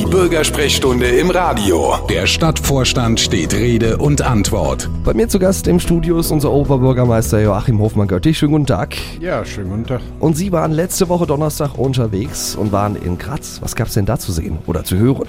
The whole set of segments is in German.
Bürgersprechstunde im Radio. Der Stadtvorstand steht Rede und Antwort. Bei mir zu Gast im Studio ist unser Oberbürgermeister Joachim Hofmann-Göttich. Schönen guten Tag. Ja, schönen guten Tag. Und Sie waren letzte Woche Donnerstag unterwegs und waren in Graz. Was gab es denn da zu sehen oder zu hören?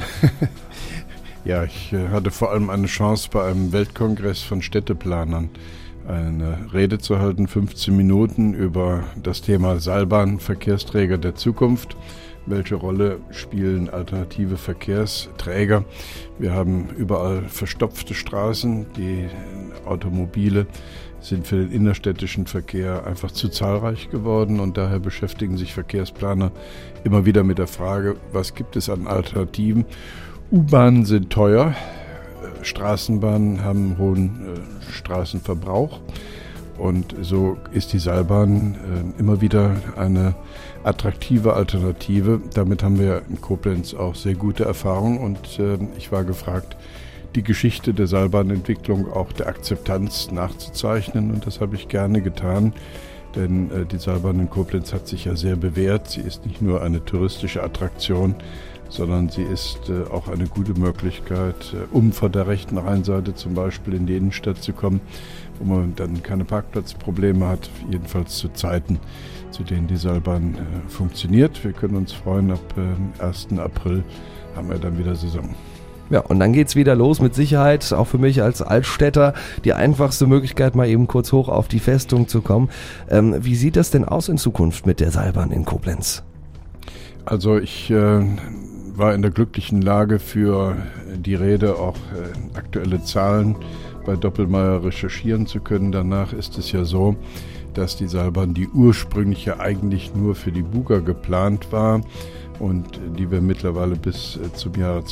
Ja, ich hatte vor allem eine Chance, bei einem Weltkongress von Städteplanern eine Rede zu halten, 15 Minuten über das Thema Seilbahn, Verkehrsträger der Zukunft. Welche Rolle spielen alternative Verkehrsträger? Wir haben überall verstopfte Straßen. Die Automobile sind für den innerstädtischen Verkehr einfach zu zahlreich geworden und daher beschäftigen sich Verkehrsplaner immer wieder mit der Frage, was gibt es an Alternativen? U-Bahnen sind teuer, Straßenbahnen haben einen hohen Straßenverbrauch und so ist die Seilbahn immer wieder eine attraktive Alternative. Damit haben wir in Koblenz auch sehr gute Erfahrungen und ich war gefragt, die Geschichte der Seilbahnentwicklung, auch der Akzeptanz nachzuzeichnen und das habe ich gerne getan, denn die Seilbahn in Koblenz hat sich ja sehr bewährt. Sie ist nicht nur eine touristische Attraktion, sondern sie ist auch eine gute Möglichkeit, um von der rechten Rheinseite zum Beispiel in die Innenstadt zu kommen, wo man dann keine Parkplatzprobleme hat, jedenfalls zu Zeiten, zu denen die Seilbahn funktioniert. Wir können uns freuen, ab 1. April haben wir dann wieder Saison. Ja, und dann geht's wieder los, mit Sicherheit, auch für mich als Altstädter, die einfachste Möglichkeit, mal eben kurz hoch auf die Festung zu kommen. Wie sieht das denn aus in Zukunft mit der Seilbahn in Koblenz? Also ich war in der glücklichen Lage, für die Rede auch aktuelle Zahlen bei Doppelmayr recherchieren zu können. Danach ist es ja so, dass die Seilbahn, die ursprünglich ja eigentlich nur für die Buga geplant war und die wir mittlerweile bis zum Jahre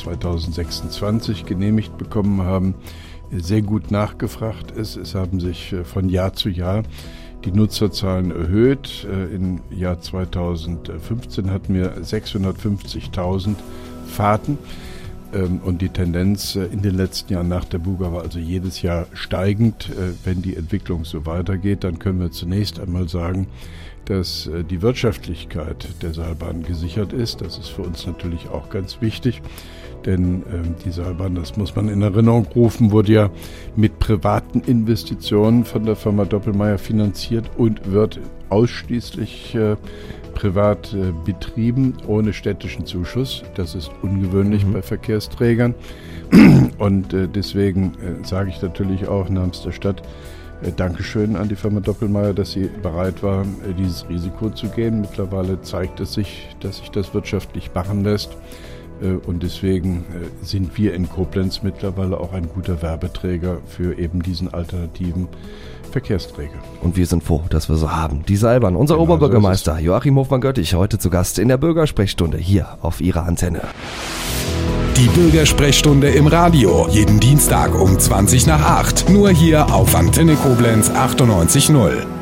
2026 genehmigt bekommen haben, sehr gut nachgefragt ist. Es haben sich von Jahr zu Jahr die Nutzerzahlen erhöht. Im Jahr 2015 hatten wir 650.000 Fahrten und die Tendenz in den letzten Jahren nach der Buga war also jedes Jahr steigend. Wenn die Entwicklung so weitergeht, dann können wir zunächst einmal sagen, dass die Wirtschaftlichkeit der Seilbahn gesichert ist. Das ist für uns natürlich auch ganz wichtig, denn die Seilbahn, das muss man in Erinnerung rufen, wurde ja mit privaten Investitionen von der Firma Doppelmayr finanziert und wird ausschließlich privat betrieben, ohne städtischen Zuschuss. Das ist ungewöhnlich bei Verkehrsträgern und deswegen sage ich natürlich auch namens der Stadt, Dankeschön an die Firma Doppelmayr, dass sie bereit war, dieses Risiko zu gehen. Mittlerweile zeigt es sich, dass sich das wirtschaftlich machen lässt. Und deswegen sind wir in Koblenz mittlerweile auch ein guter Werbeträger für eben diesen alternativen Verkehrsträger. Und wir sind froh, dass wir so haben. Die Seilbahn, unser Genau, Oberbürgermeister Joachim Hofmann-Göttich, heute zu Gast in der Bürgersprechstunde hier auf Ihrer Antenne. Die Bürgersprechstunde im Radio. Jeden Dienstag um 7:20, nur hier auf Antenne Koblenz 98.0.